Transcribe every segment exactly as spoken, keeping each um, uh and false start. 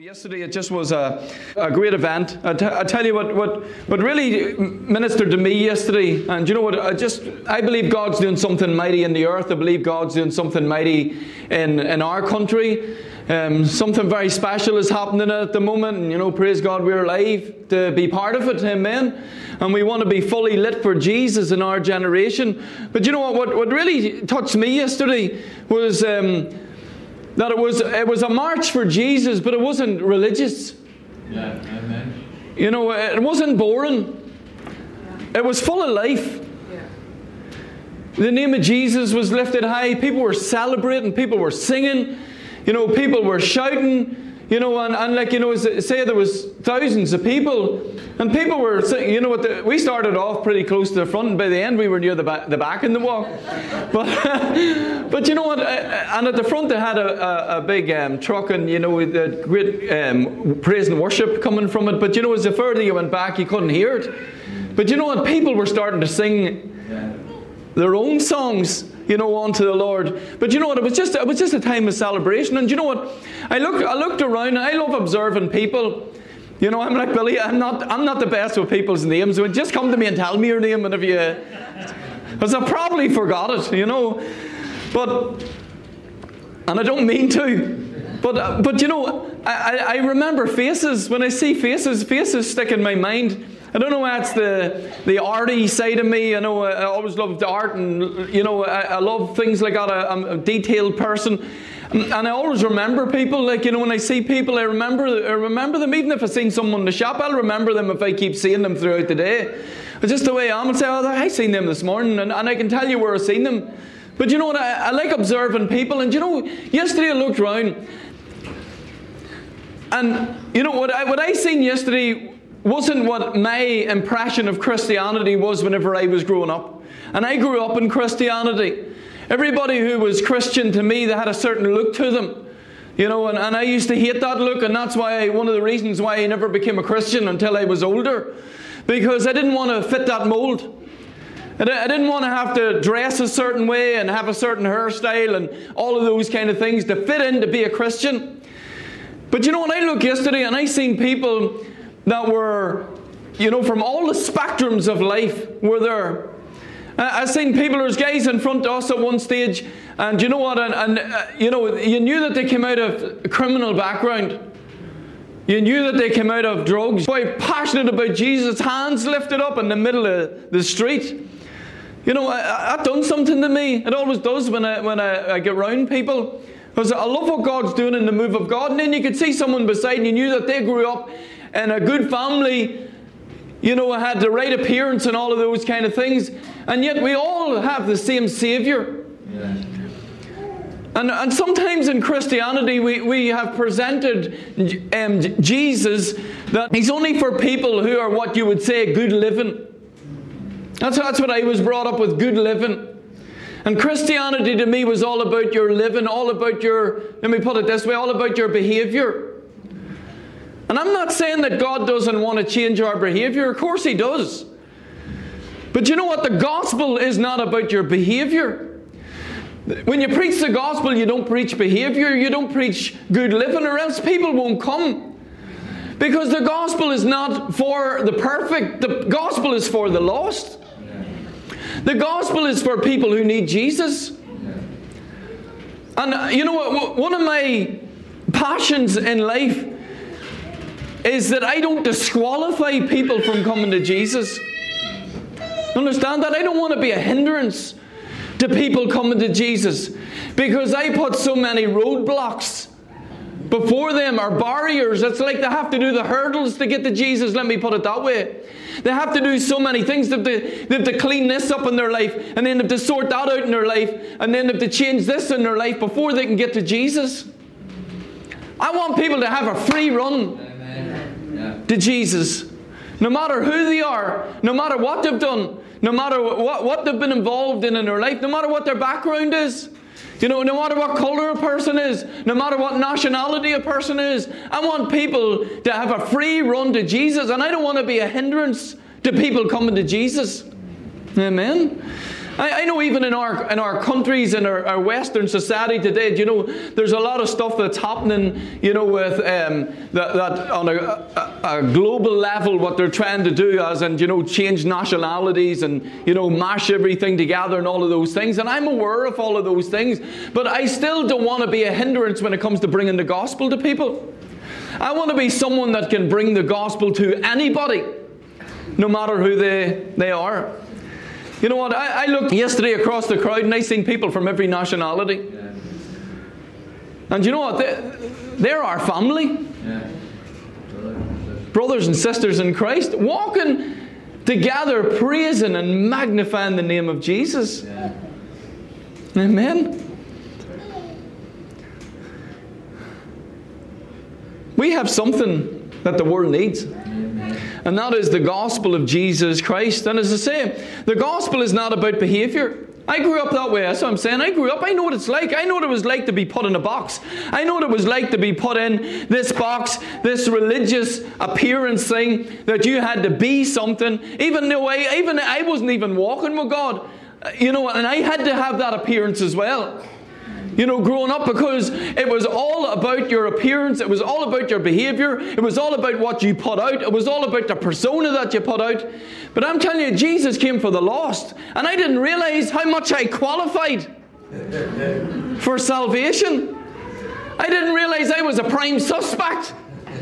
Yesterday it just was a, a great event. I, t- I tell you what, what what really ministered to me yesterday, and you know what, I just I believe God's doing something mighty in the earth. I believe God's doing something mighty in, in our country. Um, something very special is happening at the moment, and you know, praise God, we're alive to be part of it, amen. And we want to be fully lit for Jesus in our generation. But you know what, what, what really touched me yesterday was um, that it was it was a march for Jesus, but it wasn't religious. Yeah, amen. You know, it wasn't boring. It was full of life. Yeah. The name of Jesus was lifted high. People were celebrating. People were singing. You know, people were shouting. You know, and, and like, you know, say there was thousands of people, and people were, you know what, the, we started off pretty close to the front, and by the end we were near the back, the back in the walk. But, but you know what, and at the front they had a, a, a big um, truck, and you know, the great um, praise and worship coming from it. But you know, as the further you went back, you couldn't hear it. But you know what, people were starting to sing their own songs, you know, unto the Lord. But you know what, it was just it was just a time of celebration. And you know what, I looked I looked around, and I love observing people. You know, I'm like Billy, I'm not I'm not the best with people's names. So just come to me and tell me your name, and if you, because I probably forgot it, you know. But and I don't mean to. But uh, but you know, I, I remember faces. When I see faces, faces stick in my mind. I don't know why it's the the arty side of me. I know I always loved art, and you know I, I love things like that. I, I'm a detailed person, and I always remember people. Like, you know, when I see people, I remember I remember them. Even if I've seen someone in the shop, I'll remember them if I keep seeing them throughout the day. It's just the way I am. I'll say, oh, I seen them this morning, and, and I can tell you where I seen them. But you know what? I, I like observing people, and you know, yesterday I looked round, and you know what I what I seen yesterday wasn't what my impression of Christianity was whenever I was growing up. And I grew up in Christianity. Everybody who was Christian to me, they had a certain look to them. You know, and, and I used to hate that look, and that's why one of the reasons why I never became a Christian until I was older. Because I didn't want to fit that mold. I didn't want to have to dress a certain way and have a certain hairstyle and all of those kind of things to fit in to be a Christian. But you know, when I looked yesterday and I seen people that were, you know, from all the spectrums of life were there. I, I seen people, there's guys in front of us at one stage, and you know what, and, and uh, you know, you knew that they came out of a criminal background. You knew that they came out of drugs. Quite passionate about Jesus, hands lifted up in the middle of the street. You know, that done something to me. It always does when I, when I, I get around people. Because I love what God's doing in the move of God. And then you could see someone beside and you knew that they grew up in a good family, you know, had the right appearance and all of those kind of things. And yet we all have the same Saviour. Yeah. And, and sometimes in Christianity we, we have presented um, Jesus that He's only for people who are what you would say good living. That's, that's what I was brought up with, good living. And Christianity to me was all about your living, all about your, let me put it this way, all about your behaviour. And I'm not saying that God doesn't want to change our behaviour. Of course He does. But you know what? The gospel is not about your behaviour. When you preach the gospel, you don't preach behaviour. You don't preach good living, or else people won't come. Because the gospel is not for the perfect. The gospel is for the lost. The gospel is for people who need Jesus. And you know what? One of my passions in life is that I don't disqualify people from coming to Jesus. Understand that? I don't want to be a hindrance to people coming to Jesus, because I put so many roadblocks before them, or barriers. It's like they have to do the hurdles to get to Jesus, let me put it that way. They have to do so many things. They have to, they have to clean this up in their life, and then they have to sort that out in their life, and then they have to change this in their life before they can get to Jesus. I want people to have a free run to Jesus. No matter who they are, no matter what they've done, no matter what, what they've been involved in in their life, no matter what their background is, you know, no matter what colour a person is, no matter what nationality a person is, I want people to have a free run to Jesus, and I don't want to be a hindrance to people coming to Jesus. Amen. I, I know even in our in our countries, in our, our Western society today, you know, there's a lot of stuff that's happening, you know, with um, that, that on a, a, a global level, what they're trying to do as, and, you know, change nationalities and, you know, mash everything together and all of those things. And I'm aware of all of those things, but I still don't want to be a hindrance when it comes to bringing the gospel to people. I want to be someone that can bring the gospel to anybody, no matter who they, they are. You know what? I, I looked yesterday across the crowd and I seen people from every nationality. Yeah. And you know what? They, they're our family. Yeah. Brothers and sisters in Christ, walking together, praising and magnifying the name of Jesus. Yeah. Amen. We have something that the world needs. And that is the gospel of Jesus Christ. And as I say, the gospel is not about behavior. I grew up that way. That's what I'm saying. I grew up. I know what it's like. I know what it was like to be put in a box. I know what it was like to be put in this box, this religious appearance thing, that you had to be something. Even though I, even I wasn't even walking with God. You know, and I had to have that appearance as well. You know, growing up, because it was all about your appearance. It was all about your behavior. It was all about what you put out. It was all about the persona that you put out. But I'm telling you, Jesus came for the lost. And I didn't realize how much I qualified for salvation. I didn't realize I was a prime suspect.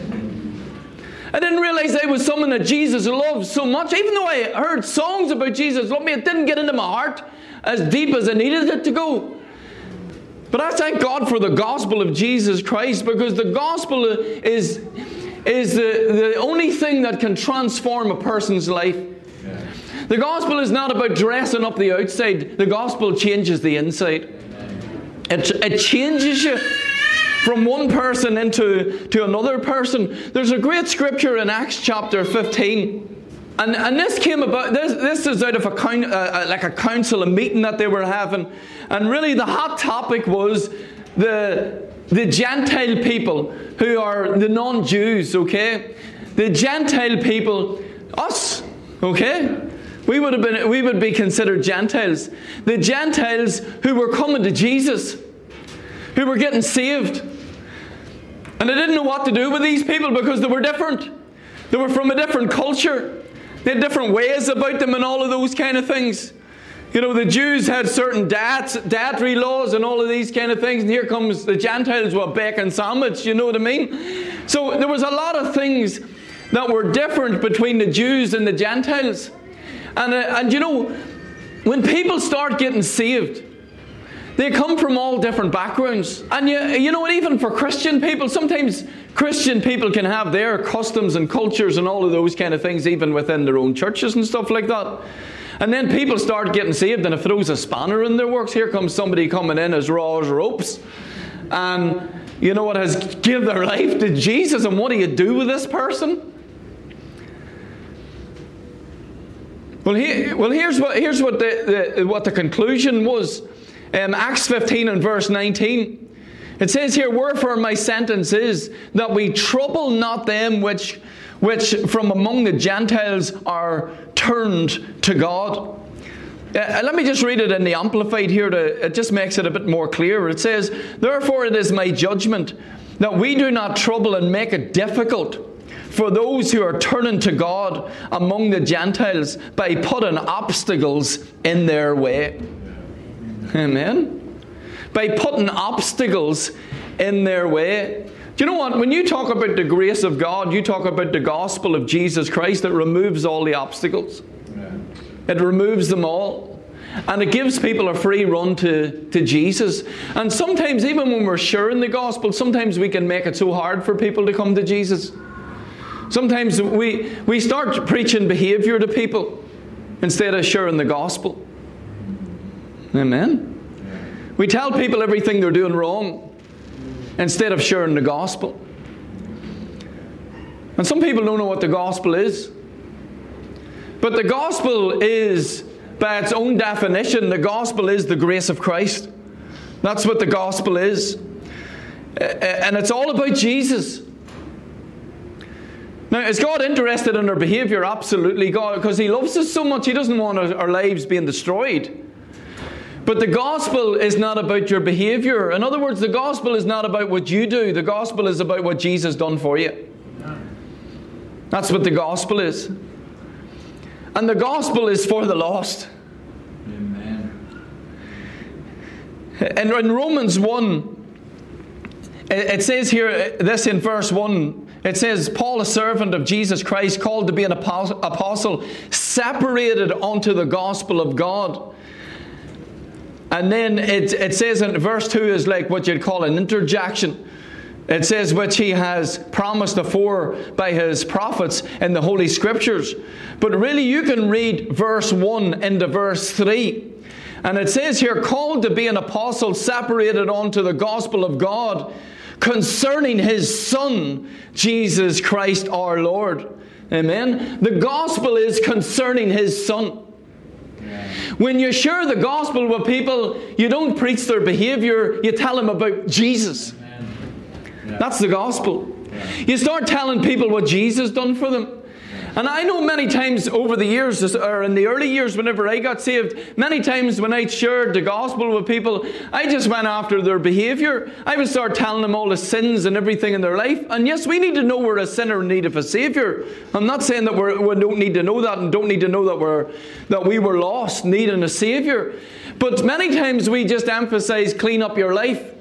I didn't realize I was someone that Jesus loved so much. Even though I heard songs about Jesus love me, it didn't get into my heart as deep as I needed it to go. But I thank God for the gospel of Jesus Christ, because the gospel is, is the, the only thing that can transform a person's life. Yeah. The gospel is not about dressing up the outside. The gospel changes the inside. It, it changes you from one person into to another person. There's a great scripture in Acts chapter fifteen. And, and this came about, this, this is out of a, uh, like a council, a meeting that they were having. And really the hot topic was the, the Gentile people, who are the non-Jews, okay? The Gentile people, us, okay? We would have been, we would be considered Gentiles. The Gentiles who were coming to Jesus, who were getting saved. And they didn't know what to do with these people because they were different. They were from a different culture. They had different ways about them and all of those kind of things. You know, the Jews had certain diets, dietary laws and all of these kind of things. And here comes the Gentiles with a bacon sandwich, you know what I mean? So there was a lot of things that were different between the Jews and the Gentiles. And, uh, and you know, when people start getting saved, they come from all different backgrounds. And you, you know what, even for Christian people, sometimes Christian people can have their customs and cultures and all of those kind of things, even within their own churches and stuff like that. And then people start getting saved and it throws a spanner in their works. Here comes somebody coming in as raw as ropes. And you know what, has given their life to Jesus. And what do you do with this person? Well, he, well here's what, here's what, the, the, what the conclusion was. Um, Acts fifteen and verse nineteen. It says here, wherefore my sentence is that we trouble not them which, which from among the Gentiles are turned to God. Uh, let me just read it in the Amplified here. To, it just makes it a bit more clear. It says, therefore it is my judgment that we do not trouble and make it difficult for those who are turning to God among the Gentiles by putting obstacles in their way. Amen. By putting obstacles in their way. Do you know what? When you talk about the grace of God, you talk about the gospel of Jesus Christ that removes all the obstacles. Yeah. It removes them all. And it gives people a free run to, to Jesus. And sometimes, even when we're sharing the gospel, sometimes we can make it so hard for people to come to Jesus. Sometimes we, we start preaching behavior to people instead of sharing the gospel. Amen. We tell people everything they're doing wrong instead of sharing the gospel. And some people don't know what the gospel is. But the gospel is, by its own definition, the gospel is the grace of Christ. That's what the gospel is. And it's all about Jesus. Now, is God interested in our behavior? Absolutely, God, because He loves us so much. He doesn't want our lives being destroyed. But the gospel is not about your behavior. In other words, the gospel is not about what you do. The gospel is about what Jesus done for you. That's what the gospel is. And the gospel is for the lost. Amen. And in Romans one, it says here, this in verse one, it says, Paul, a servant of Jesus Christ, called to be an apostle, separated unto the gospel of God. And then it, it says in verse two is like what you'd call an interjection. It says, which he has promised afore by his prophets in the Holy Scriptures. But really you can read verse one into verse three. And it says here, called to be an apostle, separated unto the gospel of God, concerning his Son, Jesus Christ our Lord. Amen. The gospel is concerning his Son. When you share the gospel with people, you don't preach their behavior, you tell them about Jesus. That's the gospel. You start telling people what Jesus done for them. And I know many times over the years, or in the early years whenever I got saved, many times when I shared the gospel with people, I just went after their behavior. I would start telling them all the sins and everything in their life. And yes, we need to know we're a sinner in need of a Savior. I'm not saying that we're, we don't need to know that and don't need to know that, we're, that we were lost, needing a Savior. But many times we just emphasize clean up your life.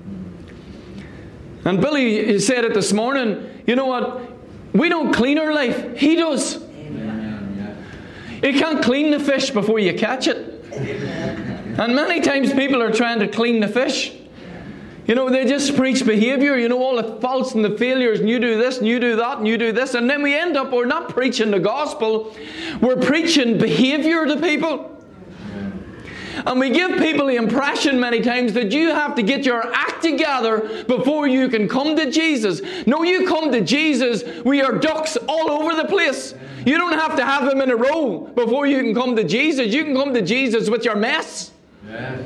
And Billy said it this morning, you know what? We don't clean our life. He does. Amen. You can't clean the fish before you catch it. Amen. And many times people are trying to clean the fish. You know, they just preach behavior, you know, all the faults and the failures, and you do this, and you do that, and you do this. And then we end up, we're not preaching the gospel. We're preaching behavior to people. And we give people the impression many times that you have to get your act together before you can come to Jesus. No, you come to Jesus, we are ducks all over the place. You don't have to have them in a row before you can come to Jesus. You can come to Jesus with your mess. Yeah.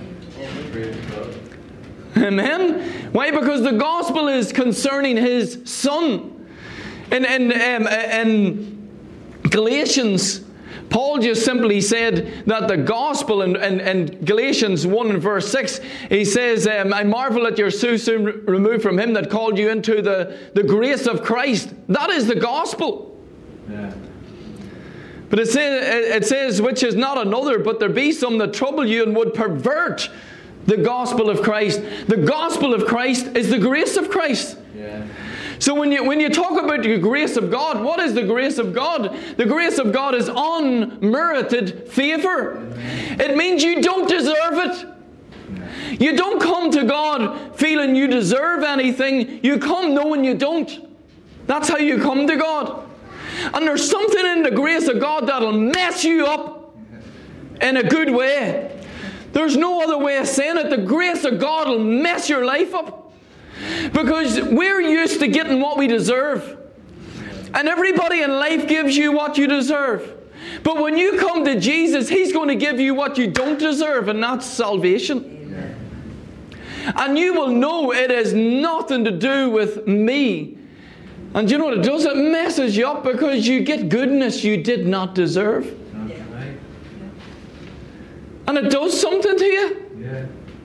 Amen? Why? Because the gospel is concerning his Son. And in, um, in Galatians, Paul just simply said that the gospel in, in, in Galatians one and verse six, he says, um, I marvel at your so soon removed from him that called you into the, the grace of Christ. That is the gospel. Yeah. But it says, it says, which is not another, but there be some that trouble you and would pervert the gospel of Christ. The gospel of Christ is the grace of Christ. Yeah. So when you when you talk about the grace of God, what is the grace of God? The grace of God is unmerited favor. It means you don't deserve it. You don't come to God feeling you deserve anything. You come knowing you don't. That's how you come to God. And there's something in the grace of God that'll mess you up in a good way. There's no other way of saying it. The grace of God will mess your life up. Because we're used to getting what we deserve. And everybody in life gives you what you deserve. But when you come to Jesus, He's going to give you what you don't deserve, and that's salvation. Amen. And you will know it has nothing to do with me. And you know what it does? It messes you up because you get goodness you did not deserve. That's right. And it does something to you. Yeah.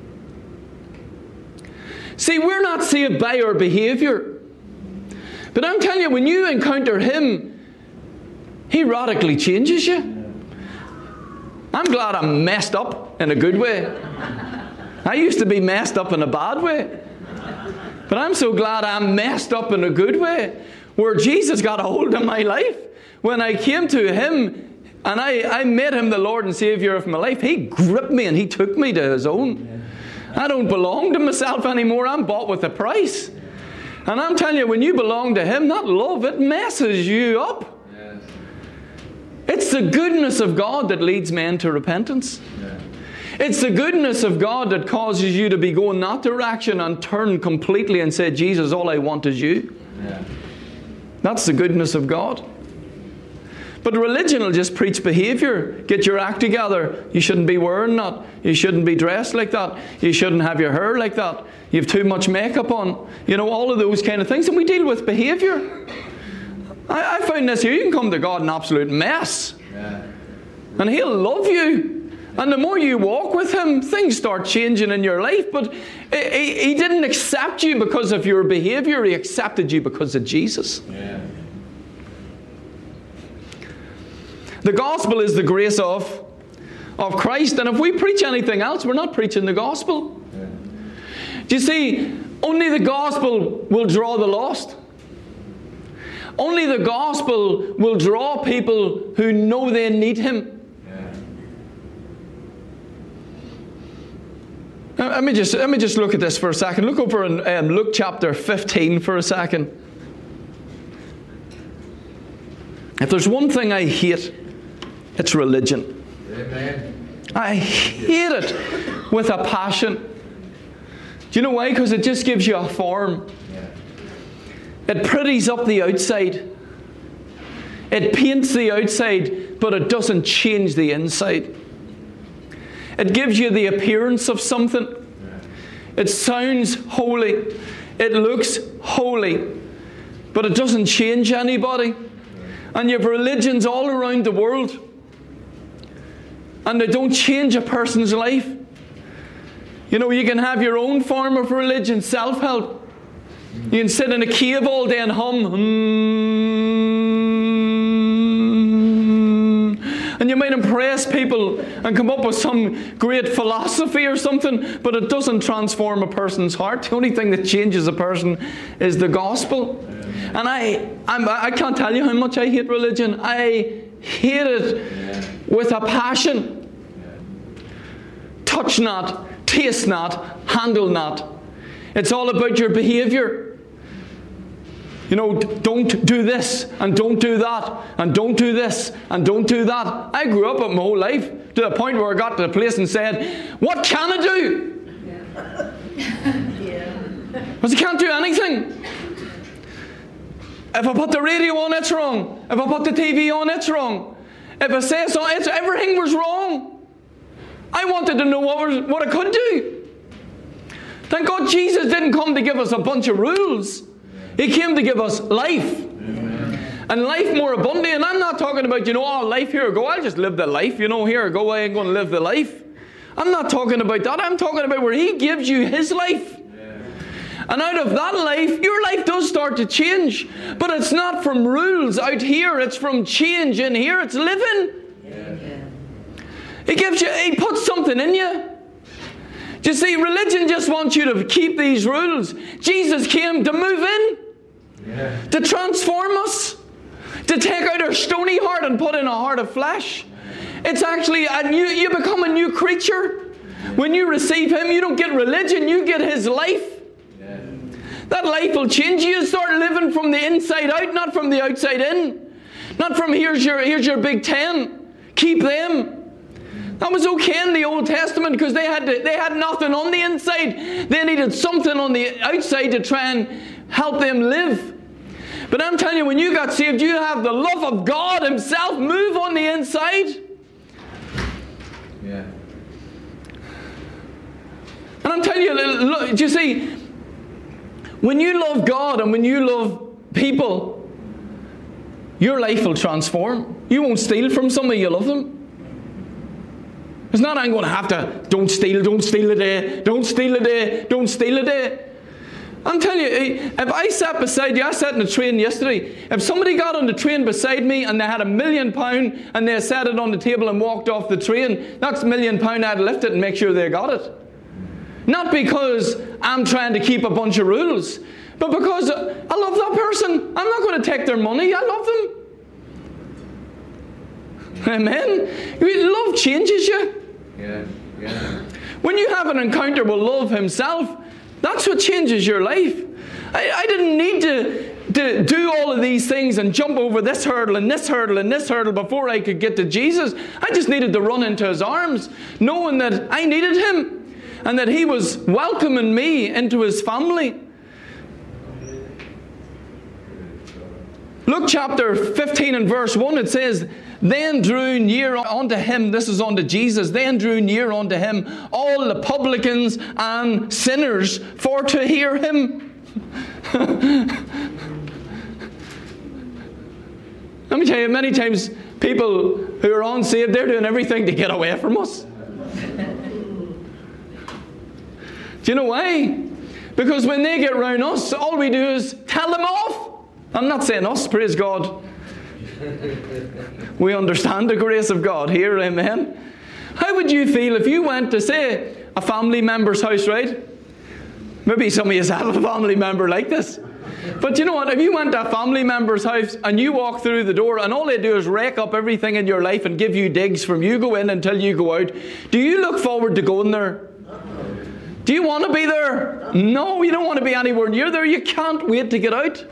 See, we're not saved by our behavior. But I'm telling you, when you encounter Him, He radically changes you. I'm glad I'm messed up in a good way. I used to be messed up in a bad way. But I'm so glad I'm messed up in a good way, where Jesus got a hold of my life. When I came to Him and I, I made Him the Lord and Savior of my life, He gripped me and He took me to His own. I don't belong to myself anymore. I'm bought with a price. And I'm telling you, when you belong to Him, that love, it messes you up. Yes. It's the goodness of God that leads men to repentance. Yeah. It's the goodness of God that causes you to be going that direction and turn completely and say, Jesus, all I want is you. Yeah. That's the goodness of God. But religion will just preach behavior. Get your act together. You shouldn't be wearing that. You shouldn't be dressed like that. You shouldn't have your hair like that. You have too much makeup on. You know, all of those kind of things. And we deal with behavior. I, I found this here. You can come to God an absolute mess. Yeah. And He'll love you. And the more you walk with Him, things start changing in your life. But He, he didn't accept you because of your behavior. He accepted you because of Jesus. Yeah. The gospel is the grace of, of Christ. And if we preach anything else, we're not preaching the gospel. Yeah. Do you see, only the gospel will draw the lost. Only the gospel will draw people who know they need Him. Let me just let me just look at this for a second. Look over in um, Luke chapter fifteen for a second. If there's one thing I hate, it's religion. Amen. I hate it with a passion. Do you know why? Because it just gives you a form. Yeah. It pretties up the outside. It paints the outside, but it doesn't change the inside. It gives you the appearance of something. It sounds holy. It looks holy. But it doesn't change anybody. And you have religions all around the world. And they don't change a person's life. You know, you can have your own form of religion, self-help. You can sit in a cave all day and hum. And you might impress people and come up with some great philosophy or something, but it doesn't transform a person's heart. The only thing that changes a person is the gospel. And I I'm, I can't tell you how much I hate religion. I hate it with a passion. Touch not, taste not, handle not. It's all about your behavior. You know, don't do this, and don't do that, and don't do this, and don't do that. I grew up with my whole life to the point where I got to the place and said, what can I do? Yeah. Because I can't do anything. If I put the radio on, it's wrong. If I put the T V on, it's wrong. If I say so, it's, everything was wrong. I wanted to know what, was, what I could do. Thank God Jesus didn't come to give us a bunch of rules. He came to give us life. Amen. And life more abundantly. And I'm not talking about, you know, oh, life, here I go. I'll just live the life. You know, here I go. I ain't going to live the life. I'm not talking about that. I'm talking about where He gives you His life. Yeah. And out of that life, your life does start to change. But it's not from rules out here. It's from change in here. It's living. Yeah. He gives you, He puts something in you. Do you see, religion just wants you to keep these rules. Jesus came to move in, yeah. to transform us, to take out our stony heart and put in a heart of flesh. It's actually, a new, you become a new creature. When you receive Him, you don't get religion, you get His life. Yeah. That life will change you. You start living from the inside out, not from the outside in. Not from here's your, here's your big ten. Keep them. That was okay in the Old Testament because they had to, they had nothing on the inside. They needed something on the outside to try and help them live. But I'm telling you, when you got saved, you have the love of God Himself move on the inside. Yeah. And I'm telling you, look, you see, when you love God and when you love people, your life will transform. You won't steal from somebody, you love them. It's not I'm going to have to, don't steal, don't steal a day, don't steal a day, don't steal a day. I'm telling you, if I sat beside you, I sat in the train yesterday, if somebody got on the train beside me and they had a million pound and they sat it on the table and walked off the train, that's a million pound, I'd lift it and make sure they got it. Not because I'm trying to keep a bunch of rules, but because I love that person. I'm not going to take their money, I love them. Amen. Love changes you. Yeah, yeah. When you have an encounter with love Himself, that's what changes your life. I, I didn't need to, to do all of these things and jump over this hurdle and this hurdle and this hurdle before I could get to Jesus. I just needed to run into His arms, knowing that I needed Him and that He was welcoming me into His family. Luke chapter fifteen and verse one, it says, then drew near unto Him, this is unto Jesus, then drew near unto Him all the publicans and sinners for to hear Him. Let me tell you, many times people who are unsaved, they're doing everything to get away from us. Do you know why? Because when they get round us, all we do is tell them off. I'm not saying us, praise God. We understand the grace of God here, amen. How would you feel if you went to, say, a family member's house, right? Maybe some of you have a family member like this. But you know what? If you went to a family member's house and you walk through the door and all they do is rake up everything in your life and give you digs from you go in until you go out, do you look forward to going there? Do you want to be there? No, you don't want to be anywhere near there. You can't wait to get out.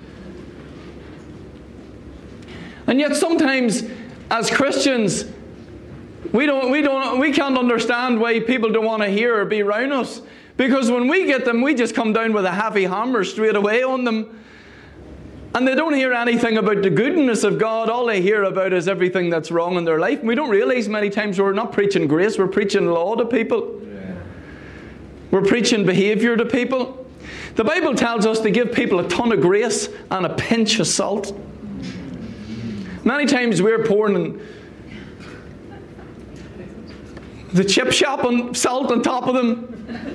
And yet sometimes as Christians, we don't, we don't, we can't understand why people don't want to hear or be around us. Because when we get them, we just come down with a heavy hammer straight away on them. And they don't hear anything about the goodness of God. All they hear about is everything that's wrong in their life. And we don't realize many times we're not preaching grace, we're preaching law to people. Yeah. We're preaching behavior to people. The Bible tells us to give people a ton of grace and a pinch of salt. Many times we're pouring the chip shop and salt on top of them.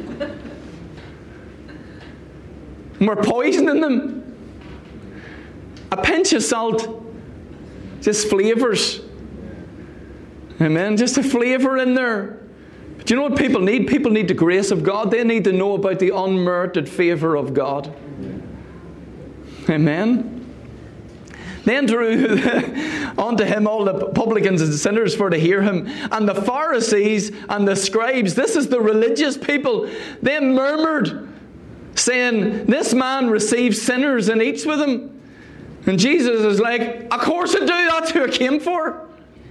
And we're poisoning them. A pinch of salt just flavors. Amen. Just a flavor in there. But you know what people need? People need the grace of God. They need to know about the unmerited favor of God. Amen. Then drew unto him all the publicans and sinners for to hear him. And the Pharisees and the scribes, this is the religious people, they murmured, saying, this man receives sinners and eats with them. And Jesus is like, of course I do, that's who I came for.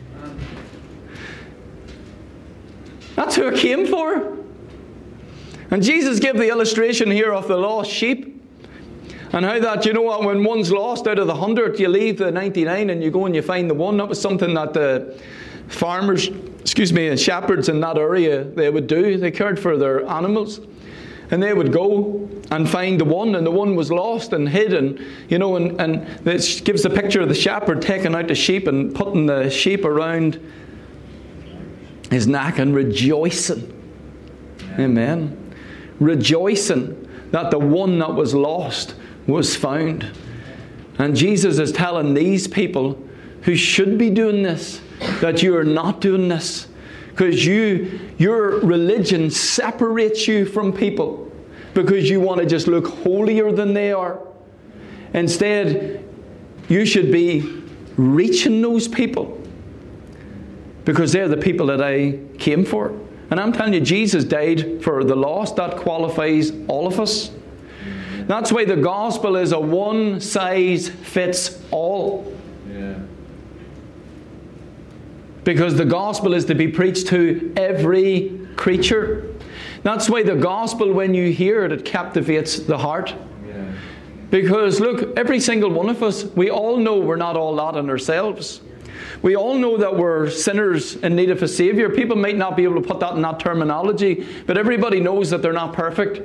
That's who I came for. And Jesus gave the illustration here of the lost sheep. And how that, you know what, when one's lost out of the hundred, you leave the ninety-nine and you go and you find the one. That was something that the farmers, excuse me, and shepherds in that area, they would do. They cared for their animals. And they would go and find the one, and the one was lost and hidden, you know, and, and this gives the picture of the shepherd taking out the sheep and putting the sheep around his neck and rejoicing. Amen. Rejoicing that the one that was lost was found. And Jesus is telling these people who should be doing this that you are not doing this, because you your religion separates you from people because you want to just look holier than they are. Instead, you should be reaching those people because they're the people that I came for. And I'm telling you, Jesus died for the lost. That qualifies all of us. That's why the gospel is a one size fits all. Yeah. Because the gospel is to be preached to every creature. That's why the gospel, when you hear it, it captivates the heart. Yeah. Because look, every single one of us, we all know we're not all that in ourselves. We all know that we're sinners in need of a Savior. People might not be able to put that in that terminology, but everybody knows that they're not perfect.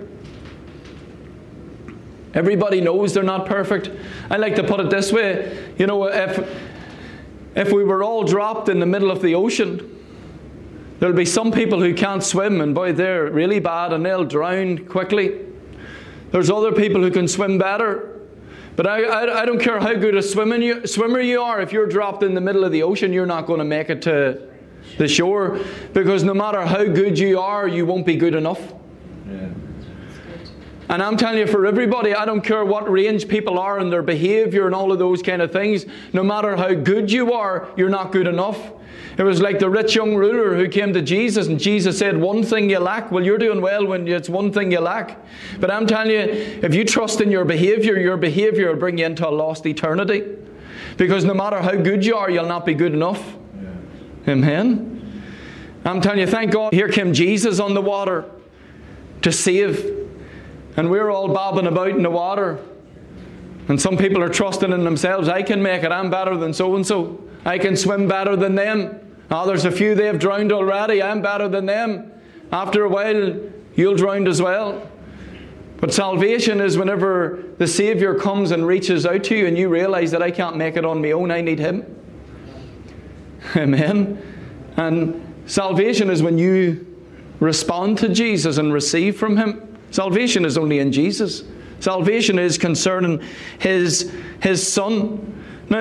Everybody knows they're not perfect. I like to put it this way. You know, if, if we were all dropped in the middle of the ocean, there'll be some people who can't swim, and boy, they're really bad and they'll drown quickly. There's other people who can swim better. But I, I, I don't care how good a swimming you, swimmer you are, if you're dropped in the middle of the ocean, you're not going to make it to the shore. Because no matter how good you are, you won't be good enough. Yeah. And I'm telling you, for everybody, I don't care what range people are in their behavior and all of those kind of things, no matter how good you are, you're not good enough. It was like the rich young ruler who came to Jesus, and Jesus said, one thing you lack. Well, you're doing well when it's one thing you lack. But I'm telling you, if you trust in your behavior, your behavior will bring you into a lost eternity. Because no matter how good you are, you'll not be good enough. Yeah. Amen. I'm telling you, thank God, here came Jesus on the water to save. And we're all bobbing about in the water. And some people are trusting in themselves. I can make it. I'm better than so-and-so. I can swim better than them. Oh, there's a few they've drowned already. I'm better than them. After a while, you'll drown as well. But salvation is whenever the Savior comes and reaches out to you and you realize that I can't make it on my own. I need Him. Amen. And salvation is when you respond to Jesus and receive from Him. Salvation is only in Jesus. Salvation is concerning His, His Son. Now,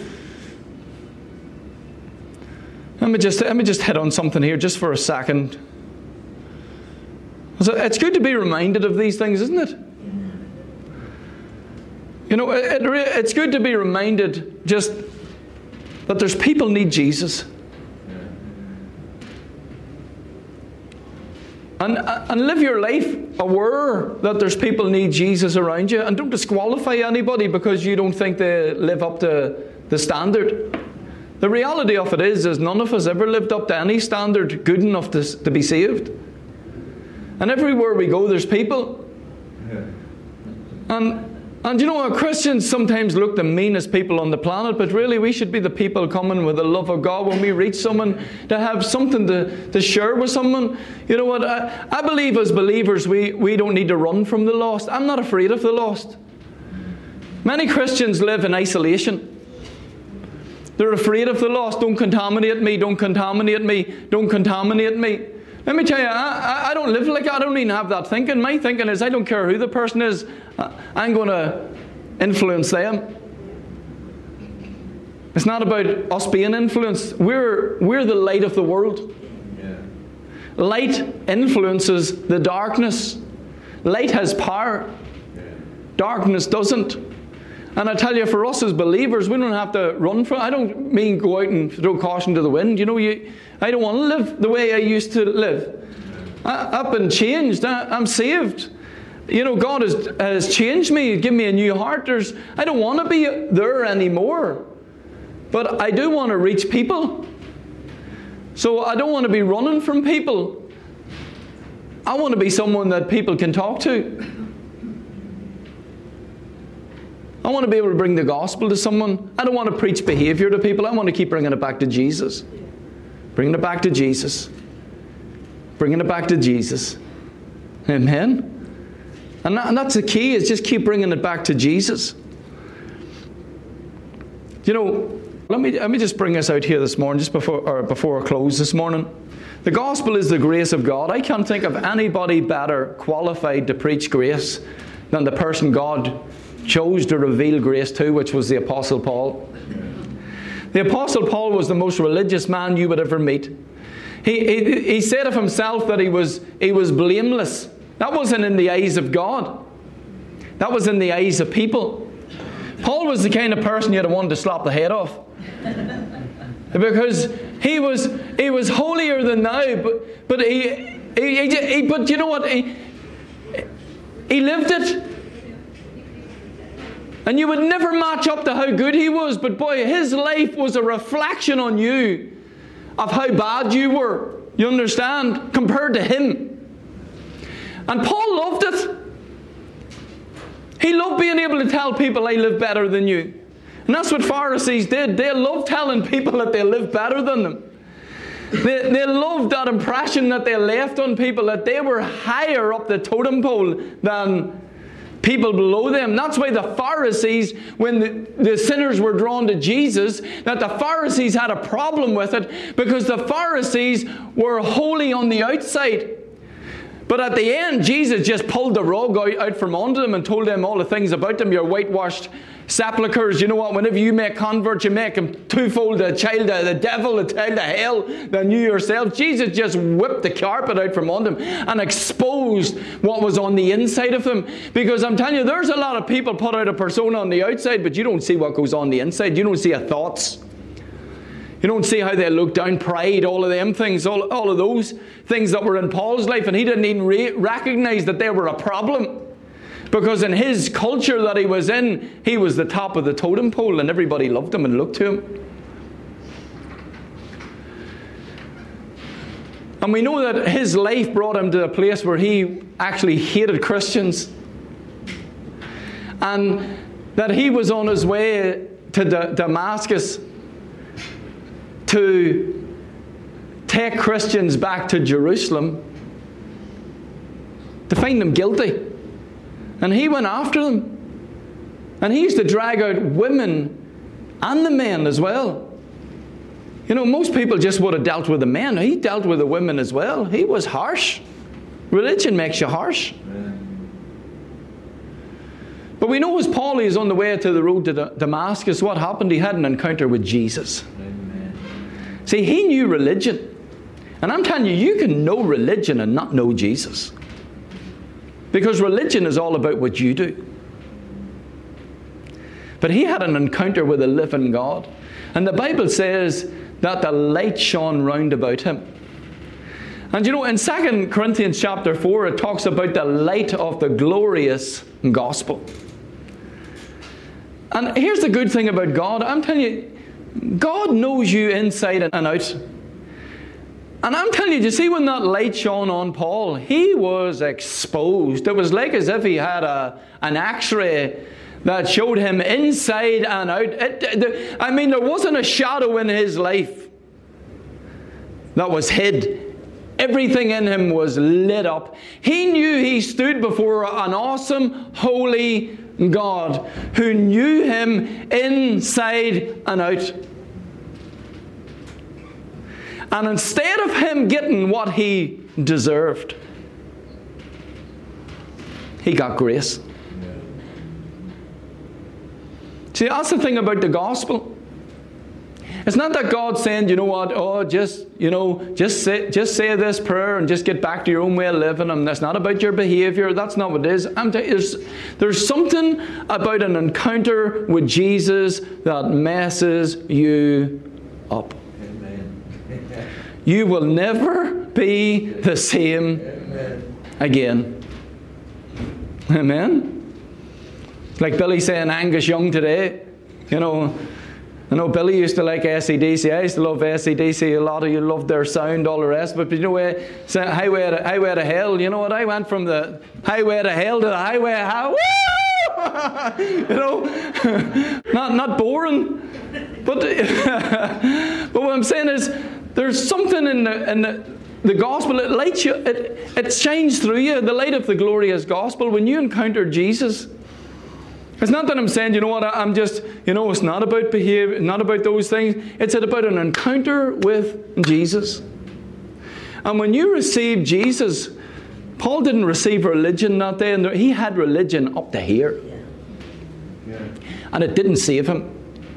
let me just let me just hit on something here just for a second. So it's good to be reminded of these things, isn't it? You know, it, it, it's good to be reminded just that there's people need Jesus. And, and live your life aware that there's people need Jesus around you. And don't disqualify anybody because you don't think they live up to the standard. The reality of it is, is none of us ever lived up to any standard good enough to, to be saved. And everywhere we go, there's people. And And you know, Christians sometimes look the meanest people on the planet, but really we should be the people coming with the love of God when we reach someone, to have something to, to share with someone. You know what? I, I believe as believers we, we don't need to run from the lost. I'm not afraid of the lost. Many Christians live in isolation. They're afraid of the lost. Don't contaminate me, don't contaminate me, don't contaminate me. Let me tell you, I, I don't live like that. I don't even have that thinking. My thinking is I don't care who the person is. I'm going to influence them. It's not about us being influenced. We're, we're the light of the world. Yeah. Light influences the darkness. Light has power. Yeah. Darkness doesn't. And I tell you, for us as believers, we don't have to run from it. I don't mean go out and throw caution to the wind. You know, you, I don't want to live the way I used to live. I, I've been changed. I, I'm saved. You know, God has, has changed me, given me a new heart. There's, I don't want to be there anymore. But I do want to reach people. So I don't want to be running from people. I want to be someone that people can talk to. I want to be able to bring the gospel to someone. I don't want to preach behavior to people. I want to keep bringing it back to Jesus. Bringing it back to Jesus. Bringing it back to Jesus. Amen? And, that, and that's the key, is just keep bringing it back to Jesus. You know, let me, let me just bring us out here this morning, just before, or before I close this morning. The gospel is the grace of God. I can't think of anybody better qualified to preach grace than the person God chose to reveal grace to, which was the Apostle Paul. The Apostle Paul was the most religious man you would ever meet. He, he, he said of himself that he was, he was blameless. That wasn't in the eyes of God. That was in the eyes of people. Paul was the kind of person you'd have wanted to slap the head off. Because he was he was holier than thou, but, but he, he, he, he but you know what? He, he lived it. And you would never match up to how good he was, but boy, his life was a reflection on you of how bad you were. You understand? Compared to him. And Paul loved it. He loved being able to tell people, I live better than you. And that's what Pharisees did. They loved telling people that they lived better than them. They, they loved that impression that they left on people, that they were higher up the totem pole than people below them. That's why the Pharisees, when the, the sinners were drawn to Jesus, that the Pharisees had a problem with it, because the Pharisees were holy on the outside. But at the end, Jesus just pulled the rug out, out from under them and told them all the things about them. Your whitewashed sepulchres. You know what? Whenever you make converts, you make them twofold, a child of the devil, a child of hell, than you yourself. Jesus just whipped the carpet out from under them and exposed what was on the inside of them. Because I'm telling you, there's a lot of people put out a persona on the outside, but you don't see what goes on the inside. You don't see their thoughts. You don't see how they look down, pride, all of them things, all, all of those things that were in Paul's life. And he didn't even re- recognize that they were a problem. Because in his culture that he was in, he was the top of the totem pole and everybody loved him and looked to him. And we know that his life brought him to a place where he actually hated Christians. And that he was on his way to D- Damascus to take Christians back to Jerusalem, to find them guilty. And he went after them. And he used to drag out women and the men as well. You know, most people just would have dealt with the men. He dealt with the women as well. He was harsh. Religion makes you harsh. But we know as Paul is on the way to the road to Damascus, what happened? He had an encounter with Jesus. Amen. See, he knew religion. And I'm telling you, you can know religion and not know Jesus. Because religion is all about what you do. But he had an encounter with the living God. And the Bible says that the light shone round about him. And you know, in Second Corinthians chapter four, it talks about the light of the glorious gospel. And here's the good thing about God. I'm telling you, God knows you inside and out. And I'm telling you, you see when that light shone on Paul, he was exposed. It was like as if he had a, an x-ray that showed him inside and out. It, the, I mean, there wasn't a shadow in his life that was hid. Everything in him was lit up. He knew he stood before an awesome, holy God who knew him inside and out. And instead of him getting what he deserved, he got grace. See, that's the thing about the gospel. It's not that God's saying, you know what, oh, just, you know, just say, just say this prayer and just get back to your own way of living. And that's not about your behavior. That's not what it is. I'm t- there's, there's something about an encounter with Jesus that messes you up. Amen. You will never be the same Amen. Again. Amen. Like Billy saying Angus Young today, you know, I know Billy used to like A C D C. I used to love A C D C. A lot of you loved their sound, all the rest. But you know, uh, highway to, highway to hell. You know what? I went from the highway to hell to the highway to hell. Woo! You know, not not boring. But but what I'm saying is, there's something in the in the, the gospel. It lights you. It it shines through you. The light of the glorious gospel. When you encounter Jesus. It's not that I'm saying, you know what, I'm just, you know, it's not about behavior, not about those things. It's about an encounter with Jesus. And when you receive Jesus, Paul didn't receive religion that day. And he had religion up to here. Yeah. And it didn't save him.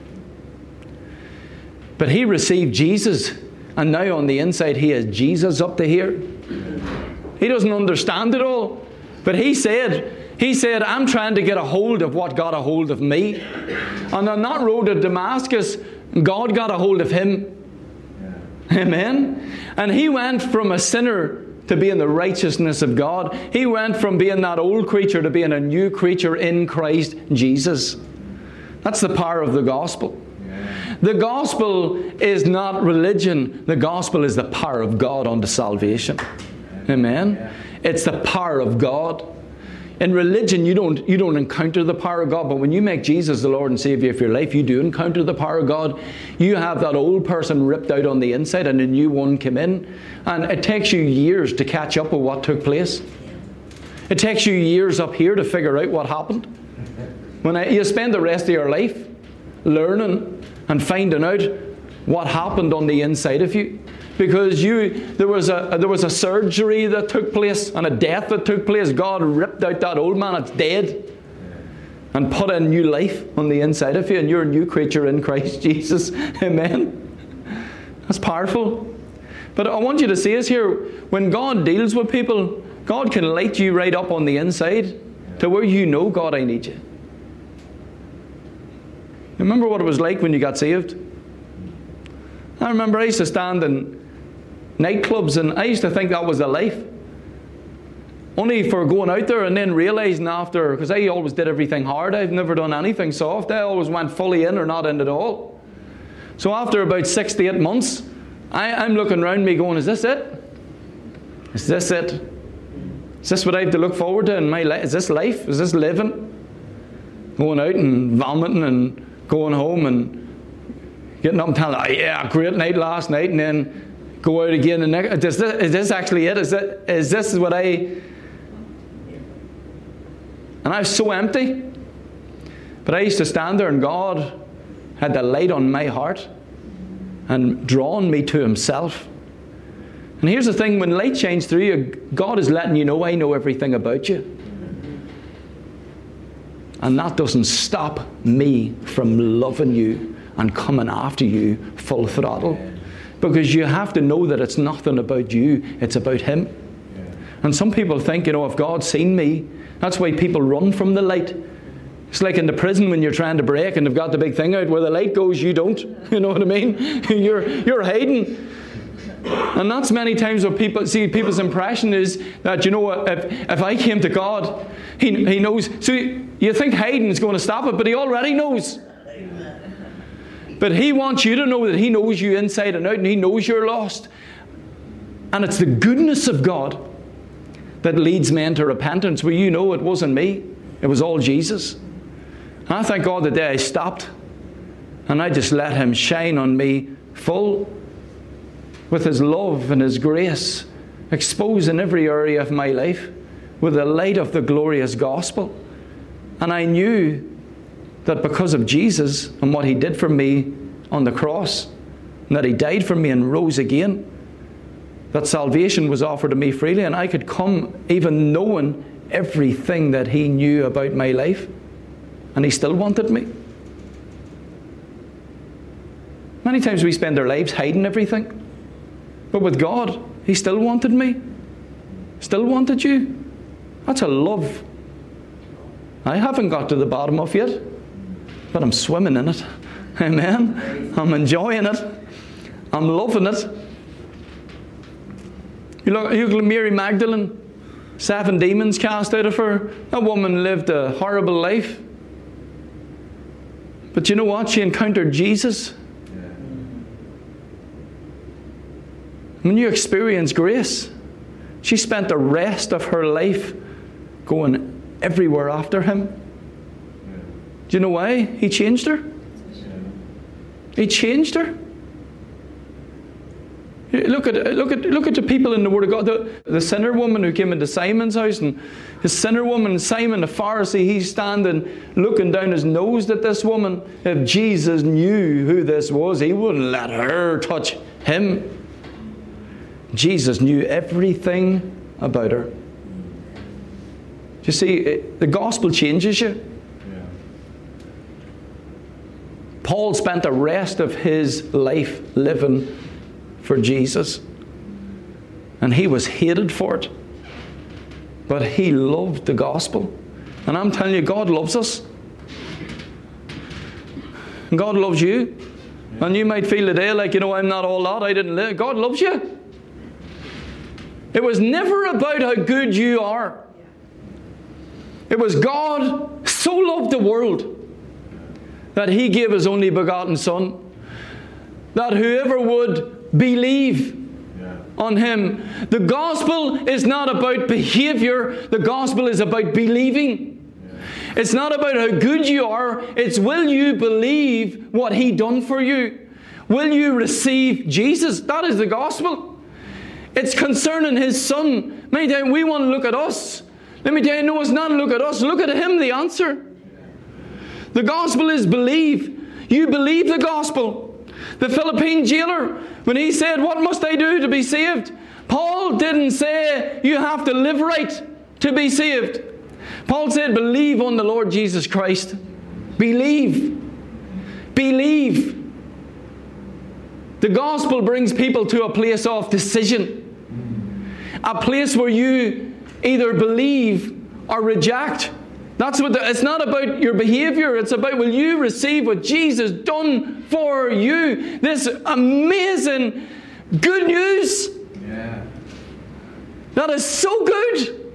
But he received Jesus. And now on the inside, he has Jesus up to here. He doesn't understand it all. But he said... He said, I'm trying to get a hold of what got a hold of me. And on that road to Damascus, God got a hold of him. Yeah. Amen. And he went from a sinner to being the righteousness of God. He went from being that old creature to being a new creature in Christ Jesus. That's the power of the gospel. Yeah. The gospel is not religion. The gospel is the power of God unto salvation. Yeah. Amen. Yeah. It's the power of God. In religion, you don't, you don't encounter the power of God. But when you make Jesus the Lord and Savior of your life, you do encounter the power of God. You have that old person ripped out on the inside and a new one come in. And it takes you years to catch up with what took place. It takes you years up here to figure out what happened. When I, you spend the rest of your life learning and finding out what happened on the inside of you. Because you, there was a there was a surgery that took place and a death that took place. God ripped out that old man, it's dead, and put a new life on the inside of you, and you're a new creature in Christ Jesus. Amen. That's powerful. But I want you to see us here. When God deals with people, God can light you right up on the inside to where you know, God, I need you. Remember what it was like when you got saved? I remember I used to stand in nightclubs and I used to think that was the life. Only for going out there and then realising after, because I always did everything hard. I've never done anything soft. I always went fully in or not in at all. So after about six to eight months, I, I'm looking around me going, is this it? Is this it? Is this what I have to look forward to in my life? Is this life? Is this living? Going out and vomiting and going home and getting up and telling, oh, yeah, great night last night, and then go out again. And is this, is this actually it? Is, it? is this what I... And I was so empty. But I used to stand there and God had the light on my heart. and drawn me to himself. And here's the thing, when light shines through you, God is letting you know, I know everything about you. And that doesn't stop me from loving you and coming after you full throttle. Because you have to know that it's nothing about you, it's about him. And some people think, you know, if God's seen me, that's why people run from the light. It's like in the prison when you're trying to break and they've got the big thing out, where the light goes, you don't. You know what I mean? You're you're hiding. And that's many times what people see. People's impression is that, you know, if if I came to God, he he knows. So you think hiding is going to stop it, but he already knows. But he wants you to know that he knows you inside and out, and he knows you're lost. And it's the goodness of God that leads men to repentance. Well, you know, it wasn't me. It was all Jesus. And I thank God the day I stopped and I just let him shine on me full with his love and his grace, exposing every area of my life with the light of the glorious gospel. And I knew that because of Jesus and what he did for me on the cross, and that he died for me and rose again, that salvation was offered to me freely, and I could come even knowing everything that he knew about my life, and he still wanted me. Many times we spend our lives hiding everything, but with God, he still wanted me, still wanted you. That's a love I haven't got to the bottom of yet, but I'm swimming in it. Amen. I'm enjoying it. I'm loving it. You look, you look at Mary Magdalene, seven demons cast out of her. That woman lived a horrible life. But you know what? She encountered Jesus. When you experience grace, she spent the rest of her life going everywhere after him. Do you know why? He changed her. He changed her. Look at look at look at the people in the Word of God. The, the sinner woman who came into Simon's house, and the sinner woman, Simon the Pharisee, he's standing looking down his nose at this woman. If Jesus knew who this was, he wouldn't let her touch him. Jesus knew everything about her. You see, the gospel changes you. Yeah. Paul spent the rest of his life living for Jesus, and he was hated for it, but he loved the gospel. And I'm telling you, God loves us, and God loves you. Yeah. And you might feel today like, you know, I'm not all that, I didn't live. God loves you. It was never about how good you are. It was God so loved the world that he gave his only begotten Son, that whoever would believe yeah. on him. The gospel is not about behavior. The gospel is about believing. Yeah. It's not about how good you are. It's, will you believe what he done for you? Will you receive Jesus? That is the gospel. It's concerning his Son. Many times we want to look at us. Let me tell you, no, it's not look at us. Look at him, the answer. The gospel is believe. You believe the gospel. The Philippine jailer, when he said, what must I do to be saved? Paul didn't say you have to live right to be saved. Paul said, believe on the Lord Jesus Christ. Believe. Believe. The gospel brings people to a place of decision. A place where you either believe or reject. That's what the, it's not about your behavior. It's about, will you receive what Jesus done for you? This amazing good news. Yeah. That is so good.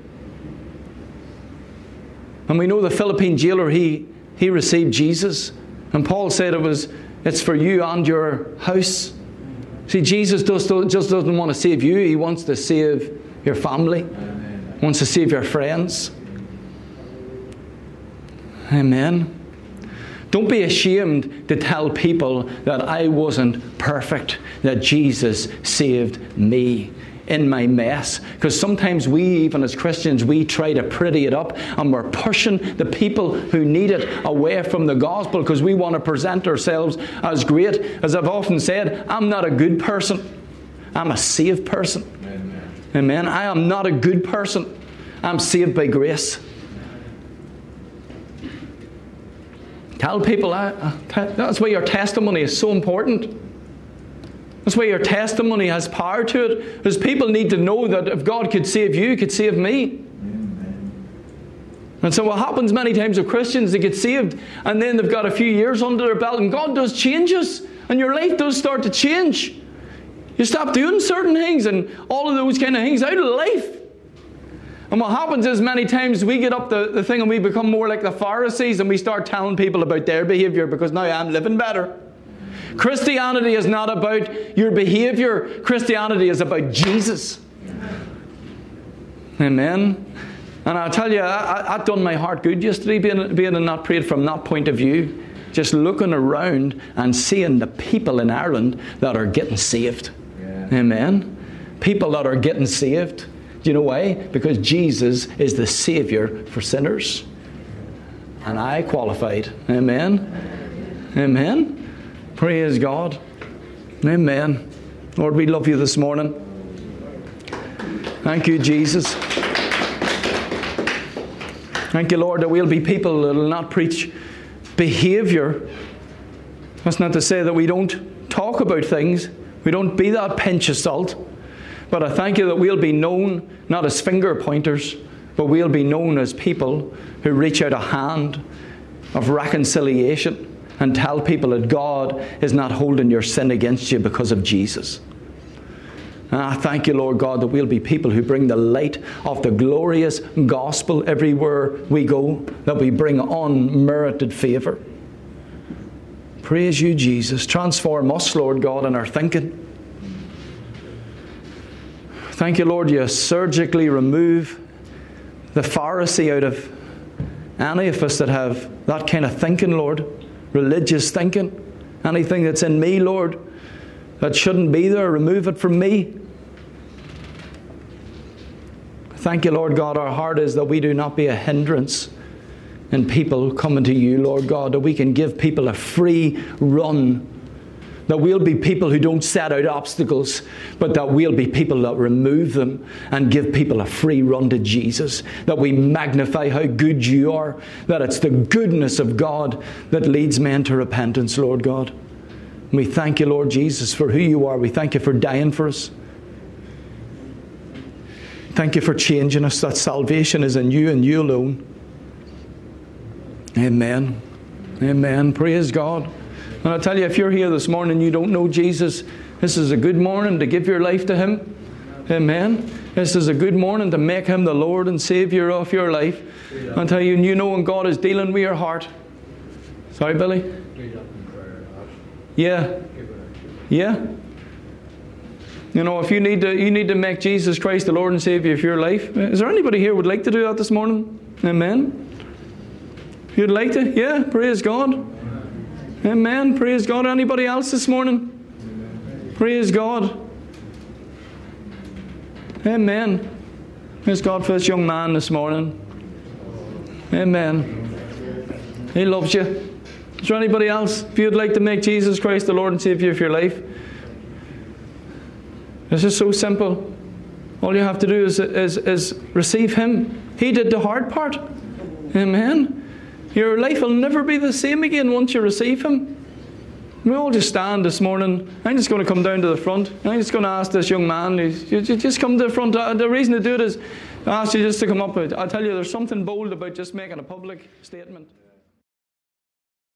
And we know the Philippine jailer, he, he received Jesus. And Paul said it was, it's for you and your house. See, Jesus just, just doesn't want to save you. He wants to save your family. Amen. He wants to save your friends. Amen. Don't be ashamed to tell people that I wasn't perfect, that Jesus saved me. in my mess. Because sometimes we, even as Christians, we try to pretty it up, and we're pushing the people who need it away from the gospel because we want to present ourselves as great. As I've often said, I'm not a good person. I'm a saved person. Amen. Amen. I am not a good person. I'm saved by grace. Tell people that. That's why your testimony is so important. That's why your testimony has power to it. Because people need to know that if God could save you, He could save me. Amen. And so what happens many times with Christians, they get saved and then they've got a few years under their belt and God does changes and your life does start to change. You stop doing certain things and all of those kind of things out of life. And what happens is many times we get up the, the thing and we become more like the Pharisees and we start telling people about their behaviour because now I'm living better. Christianity is not about your behaviour. Christianity is about Jesus. Amen. And I'll tell you, I, I, that done my heart good yesterday being, being in that parade from that point of view. Just looking around and seeing the people in Ireland that are getting saved. Yeah. Amen. People that are getting saved. Do you know why? Because Jesus is the Saviour for sinners. And I qualified. Amen. Amen. Praise God. Amen. Lord, we love you this morning. Thank you, Jesus. Thank you, Lord, that we'll be people that will not preach behaviour. That's not to say that we don't talk about things. We don't be that pinch of salt. But I thank you that we'll be known not as finger pointers, but we'll be known as people who reach out a hand of reconciliation and tell people that God is not holding your sin against you because of Jesus. And I thank you, Lord God, that we'll be people who bring the light of the glorious gospel everywhere we go, that we bring unmerited favour. Praise you, Jesus. Transform us, Lord God, in our thinking. Thank you, Lord, you surgically remove the Pharisee out of any of us that have that kind of thinking, Lord. Religious thinking. Anything that's in me, Lord, that shouldn't be there, remove it from me. Thank you, Lord God, our heart is that we do not be a hindrance in people coming to you, Lord God, that we can give people a free run. That we'll be people who don't set out obstacles, but that we'll be people that remove them and give people a free run to Jesus. That we magnify how good you are. That it's the goodness of God that leads men to repentance, Lord God. And we thank you, Lord Jesus, for who you are. We thank you for dying for us. Thank you for changing us. That salvation is in you and you alone. Amen. Amen. Praise God. And I tell you, if you're here this morning and you don't know Jesus, this is a good morning to give your life to Him. Amen. This is a good morning to make Him the Lord and Saviour of your life. I tell you, you know when God is dealing with your heart. Sorry, Billy? Yeah. Yeah. You know, if you need to, you need to make Jesus Christ the Lord and Saviour of your life. Is there anybody here who would like to do that this morning? Amen. If you'd like to, yeah, praise God. Amen. Praise God. Anybody else this morning? Amen. Praise God. Amen. Praise God for this young man this morning. Amen. He loves you. Is there anybody else? If you'd like to make Jesus Christ the Lord and Saviour of your life, this is so simple. All you have to do is, is, is receive Him. He did the hard part. Amen. Your life will never be the same again once you receive Him. We all just stand this morning. I'm just going to come down to the front. And I'm just going to ask this young man, you just come to the front. The reason to do it is I ask you just to come up. I tell you, there's something bold about just making a public statement.